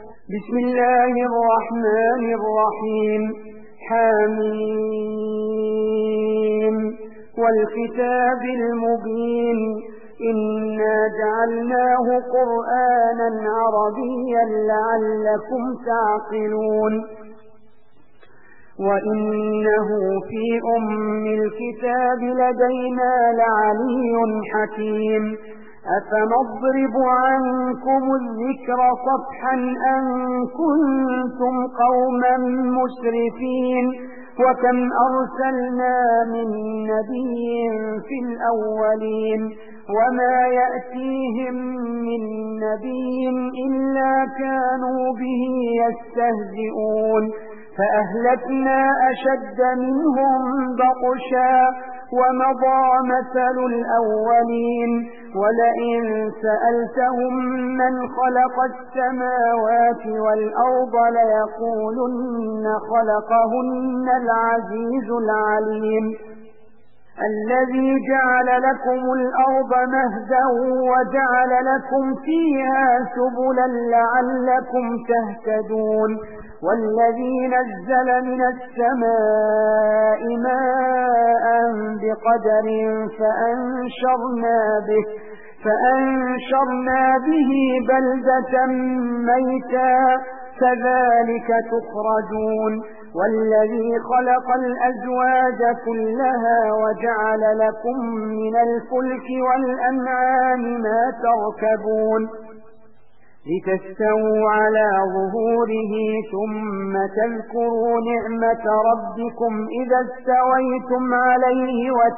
بسم الله الرحمن الرحيم حميم والكتاب المبين إنا جعلناه قرآنا عربيا لعلكم تعقلون وإنه في أم الكتاب لدينا لعلي حكيم أفنضرب عنكم الذكر صفحا أن كنتم قوما مسرفين وكم أرسلنا من نبي في الأولين وما يأتيهم من نبي إلا كانوا به يستهزئون فأهلكنا أشد منهم بطشا ومضى مثل الأولين ولئن سألتهم من خلق السماوات والأرض ليقولن خلقهن العزيز العليم الذي جعل لكم الأرض مهدا وجعل لكم فيها سبلا لعلكم تهتدون والذي نزل من السماء ماء بقدر فأنشرنا به بلدة ميتا كذلك تخرجون والذي خلق الأزواج كلها وجعل لكم من الفلك والأنعام ما تركبون لتستووا على ظهوره ثم تذكروا نعمة ربكم إذا استويتم عليه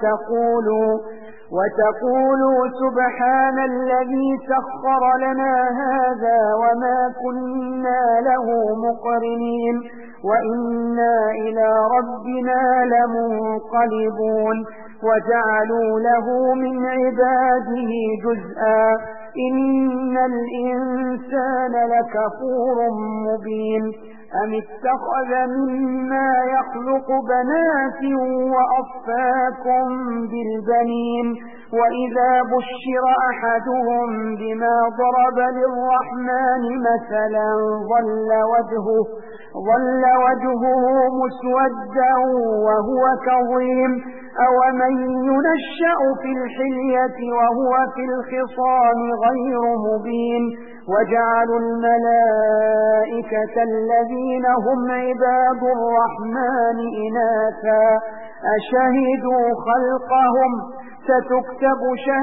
وتقولوا سبحان الذي سخر لنا هذا وما كنا له مقرنين وإنا إلى ربنا لمنقلبون وجعلوا له من عباده جزءا إن الإنسان لكفور مبين أم اتخذ مما يخلق بنات وأصفاكم بالبنين وإذا بشر أحدهم بما ضرب للرحمن مثلا ظل وجهه مسودا وهو كظيم أومن ينشأ في الحلية وهو في الخصام غير مبين وجعلوا الملائكة الذين هم عباد الرحمن إناثا أشهدوا خلقهم ستكتب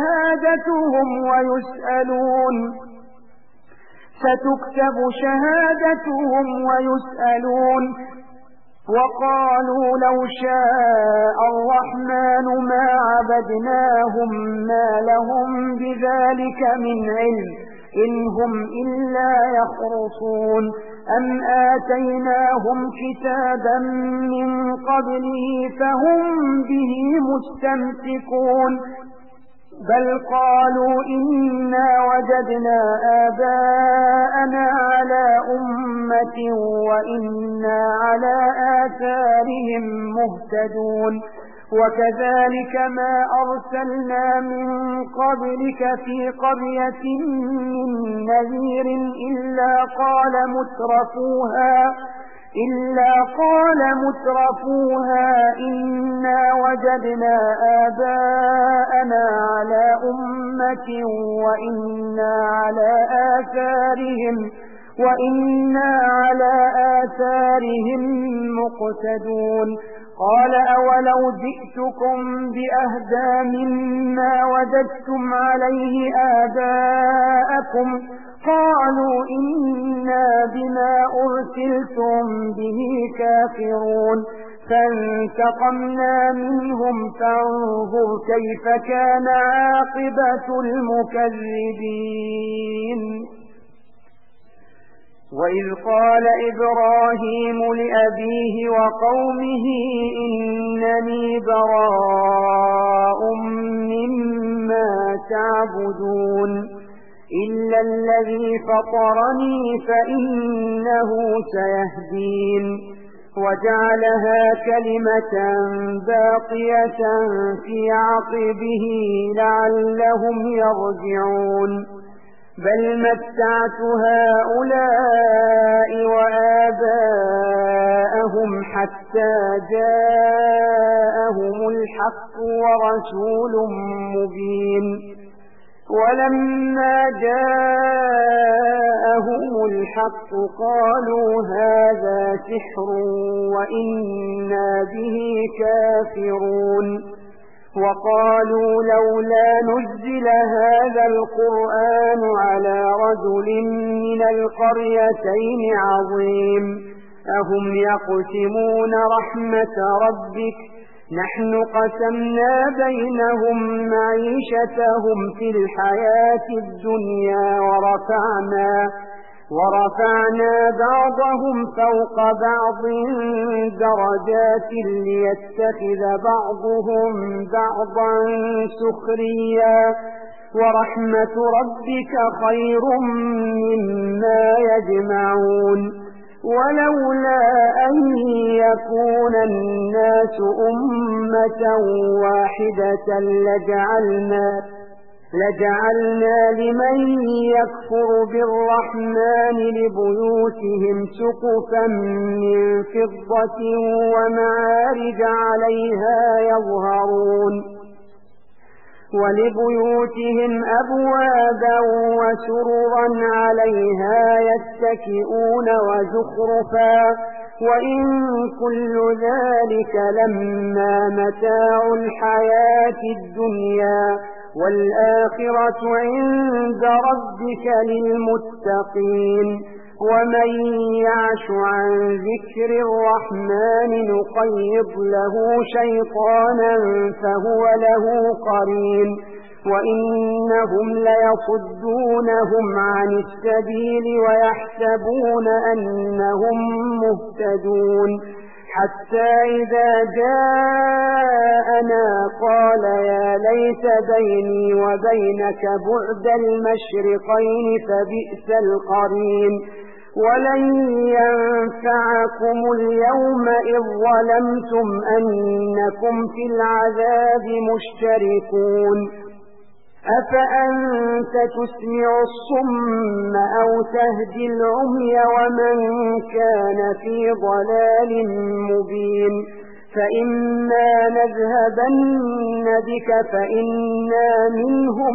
شهادتهم ويسألون وقالوا لو شاء الرحمن ما عبدناهم ما لهم بذلك من علم إن هم إلا يخرصون أم آتيناهم كتابا من قبله فهم به مستمسكون بل قالوا إنا وجدنا آباءنا على أمة وإنا على آثارهم مهتدون وكذلك ما أرسلنا من قبلك في قرية من نذير إلا قال مترفوها إنا وجدنا آباءنا على أمة وإنا على آثارهم مقتدون قال أولو جئتكم بأهدى مما وجدتم عليه آباءكم قالوا إنا بما أرسلتم به كافرون فانتقمنا منهم فانظر كيف كان عاقبة المكذبين وإذ قال إبراهيم لأبيه وقومه إنني براء مما تعبدون إلا الذي فطرني فإنه سيهدين وجعلها كلمة باقية في عقبه لعلهم يرجعون بل متعت هؤلاء حتى جاءهم الحق ورسول مبين ولما جاءهم الحق قالوا هذا سحر وإنا به كافرون وقالوا لولا نزل هذا القرآن على رجل من القريتين عظيم أهم يقسمون رحمة ربك نحن قسمنا بينهم معيشتهم في الحياة الدنيا ورفعنا بعضهم فوق بعض درجات ليتخذ بعضهم بعضا سخريا ورحمة ربك خير مما يجمعون ولولا أن يكون الناس أمة واحدة لجعلنا لمن يكفر بالرحمن لبيوتهم سقفا من فضة ومعارج عليها يظهرون ولبيوتهم أبوابا وسررا عليها يتكئون وزخرفا وإن كل ذلك لما متاع الحياة الدنيا والآخرة عند ربك للمتقين ومن يعش عن ذكر الرحمن نقيض له شيطانا فهو له قرين وإنهم ليصدونهم عن السبيل ويحسبون أنهم مهتدون حتى إذا جاءنا قال يا ليت بيني وبينك بعد المشرقين فبئس القرين ولن ينفعكم اليوم إذ ظلمتم أنكم في العذاب مشتركون أفأنت تسمع الصم أو تهدي العمي ومن كان في ضلال مبين فإما نذهبن بك فإنا منهم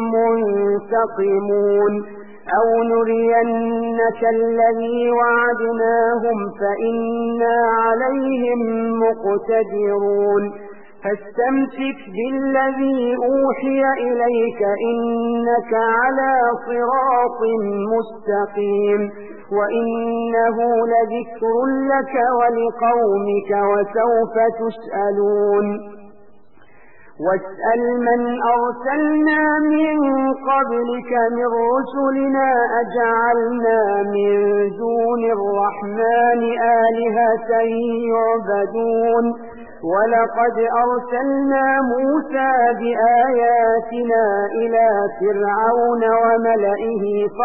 منتقمون أو نرينك الذي وعدناهم فإنا عليهم مقتدرون فاستمسك بالذي أوحي إليك إنك على صراط مستقيم وإنه لذكر لك ولقومك وسوف تسألون واسأل من أرسلنا من قبلك من رسلنا أجعلنا من دون الرحمن آلهة يعبدون ولقد أرسلنا موسى بآياتنا إلى فرعون وملئه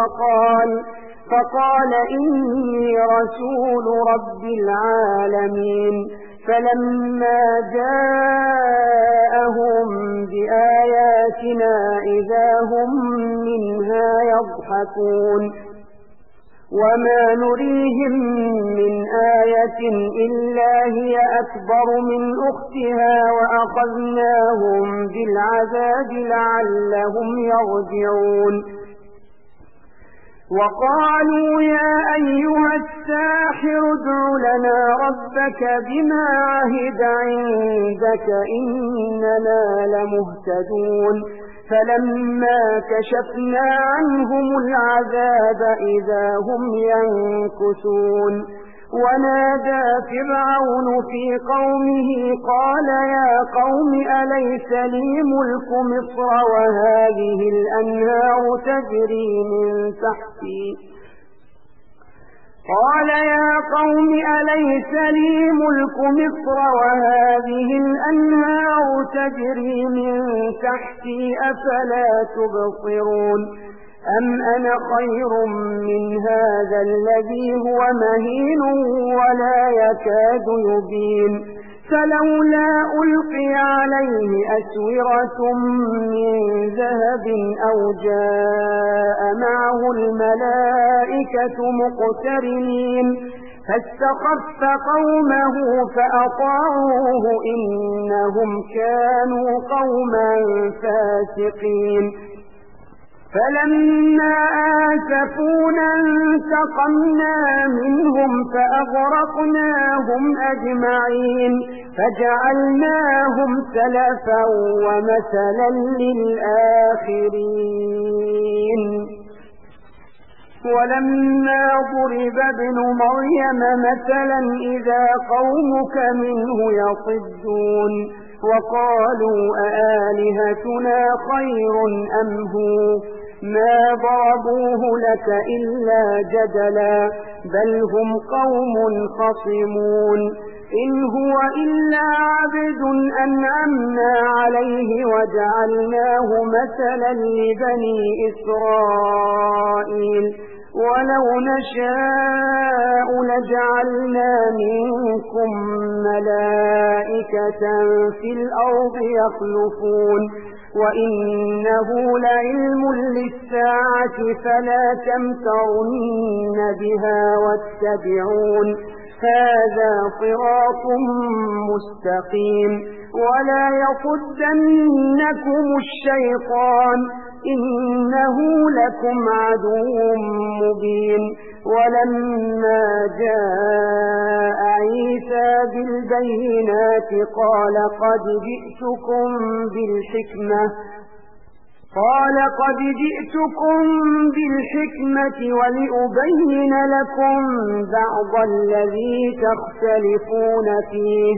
فقال إني رسول رب العالمين فلما جاءهم بآياتنا إذا هم منها يضحكون وما نريهم من آية إلا هي أكبر من أختها وأخذناهم بالعذاب لعلهم يرجعون وقالوا يا أيها الساحر ادع لنا ربك بما عهد عندك إننا لمهتدون فلما كشفنا عنهم العذاب إذا هم ينكثون ونادى فرعون في قومه قال يا قوم أليس لي ملك مصر وهذه الأنهار تجري من تحتي قال يا قوم أليس لي ملك مصر وهذه الأنهار تجري من تحتي أفلا تبصرون أم أنا خير من هذا الذي هو مهين ولا يكاد يبين فلولا ألقي عليه أسورة من ذهب أو جاء معه الملائكة مقترنين فاستخف قومه فأطاعوه إنهم كانوا قوما فاسقين فلما آسفونا انتقمنا منهم فأغرقناهم أجمعين فجعلناهم سلفا ومثلا للآخرين ولما ضرب ابن مريم مثلا إذا قومك منه يصدون وقالوا أآلهتنا خير أم هو ما ضربوه لك إلا جدلا بل هم قوم خصمون إن هو إلا عبد أنعمنا عليه وجعلناه مثلا لبني إسرائيل ولو نشاء لجعلنا منكم ملائكة في الأرض يخلفون وإنه لعلم للساعة فلا تمترن بها واتبعون هذا صراط مستقيم ولا يصدنكم الشيطان إنه لكم عدو مبين ولما جاء عيسى بالبينات قال قد جئتكم بالحكمة ولأبين لكم بعض الذي تختلفون فيه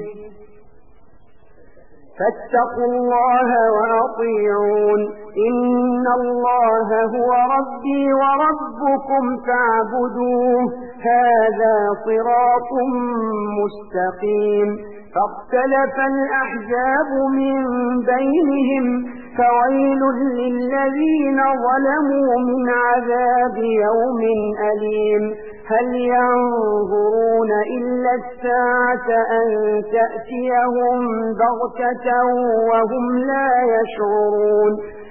فاتقوا الله وأطيعون إن الله هو ربي وربكم فاعبدوه هذا صراط مستقيم فاختلف الأحزاب من بينهم فويل للذين ظلموا من عذاب يوم أليم هل ينظرون إلا الساعة أن تأتيهم بغتة وهم لا يشعرون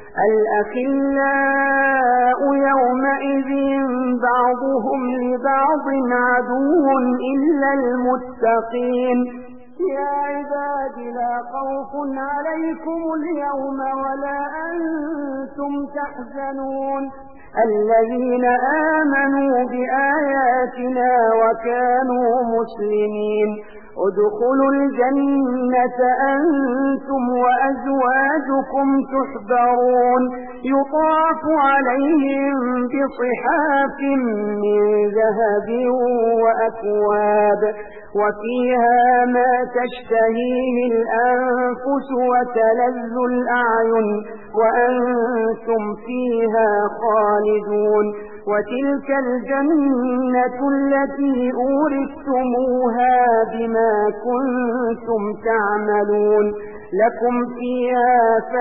الأخلاء يومئذ بعضهم لبعض عدو إلا المتقين يا عباد لا خوف عليكم اليوم ولا أنتم تحزنون الذين آمنوا بآياتنا وكانوا مسلمين ادخلوا الجنة أنتم وأزواجكم تحبرون يطاف عليهم بصحاف من ذهب وأكواب وفيها ما تشتهيه الأنفس وتلذ الأعين وأنتم فيها خالدون وتلك الجنة التي أورثتموها بما كنتم تعملون لكم فيها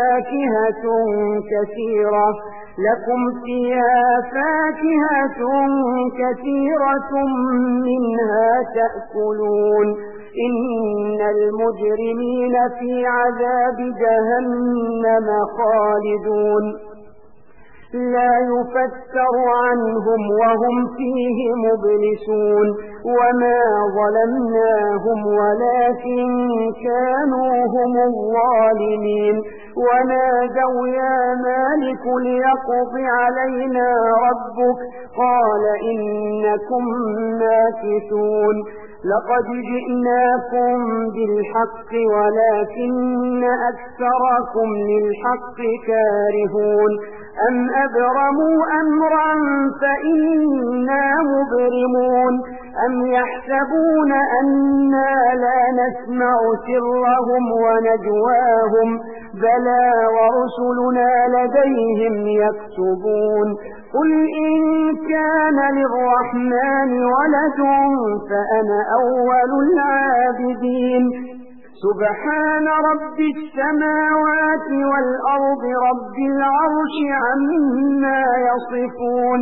فاكهة كثيرة منها تأكلون إن المجرمين في عذاب جهنم خالدون لا يفتر عنهم وهم فيه مبلسون وما ظلمناهم ولكن كانوا هم الظالمين ونادوا يا مالك ليقض علينا ربك قال إنكم ماكثون لقد جئناكم بالحق ولكن أكثركم للحق كارهون أم أبرموا أمرا فإنا مبرمون أم يحسبون أنا لا نسمع سرهم ونجواهم بلى ورسلنا لديهم يكتبون قل إن كان للرحمن ولد فأنا أول العابدين سبحان رب السماوات والأرض رب العرش عما يصفون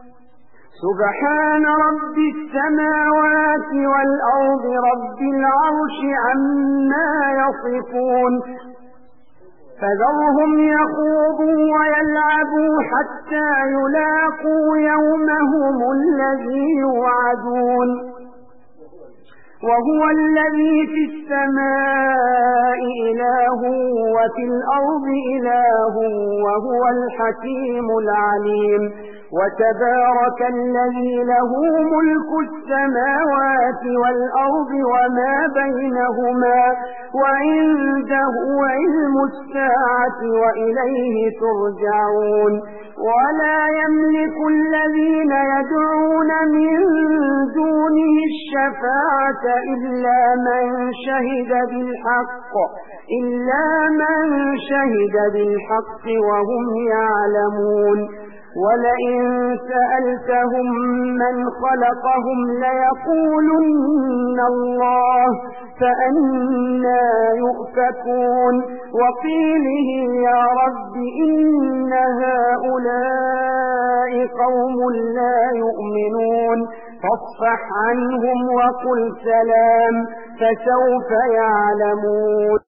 سبحان رب السماوات والأرض رب العرش عما يصفون فذرهم يخوضوا ويلعبوا حتى يلاقوا يومهم الذي يوعدون وهو الذي في السماء إله وفي الأرض إله وهو الحكيم العليم وتبارك الذي له ملك السماوات والأرض وما بينهما وعنده علم الساعة وإليه ترجعون ولا يملك الذين يدعون من دونه الشفاعة إلا من شهد بالحق وهم يعلمون ولئن سألتهم من خلقهم ليقولن الله فأنى يؤفكون وقيله يا رب إن هؤلاء قوم لا يؤمنون فاصفح عنهم وقل سلام فسوف يعلمون